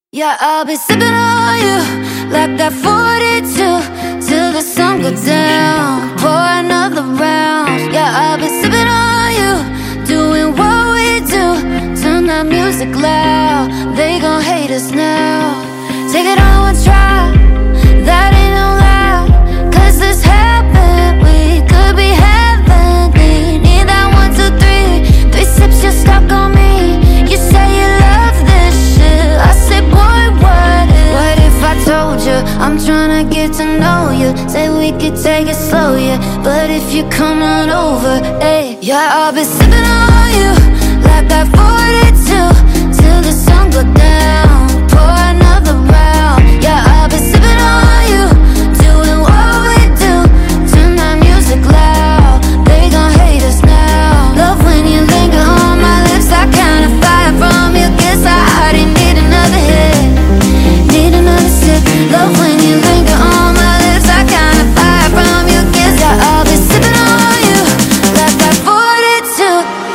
Yeah, I'll be sipping on you like that 42 till the sun goes down. Pour another round. Yeah, I'll be sipping on you, doing what we do. Turn that music loud. They gon' hate us now. Take it on one try. That ain't no lie. 'Cause this happened. We could be heavenly. Need that 1, 2, 3. 3 sips, you're stuck on me. You say you love this shit. I say, boy, what if I told you I'm tryna get to know you? Say we could take it slow, yeah. But if you come on over, hey, yeah, I'll be sipping on you like that 42 till the sun go down. Pour another round. Yeah, I'll be sipping on you, doing what we do. Turn that music loud. They gon' hate us now. Love when you linger on my lips. I kind of fire from you. Guess I already need another hit. Need another sip. Love when you linger on my lips. I kind of fire from you. Guess I'll be sipping on you like that 42.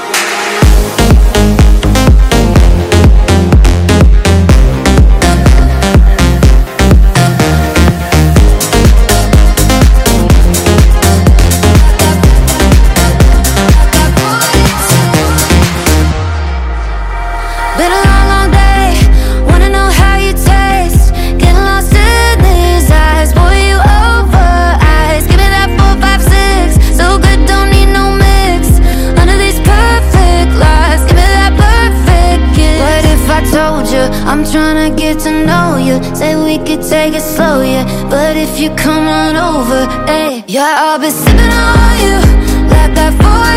Been a long, long day. Wanna know how you taste. Getting lost in these eyes. Boy, you over eyes. Give me that 4, 5, 6. So good, don't need no mix. Under these perfect lies. Give me that perfect kiss. What if I told you I'm tryna get to know you? Say we could take it slow, yeah. But if you come on over, hey, yeah, I'll be sipping on you like that 4.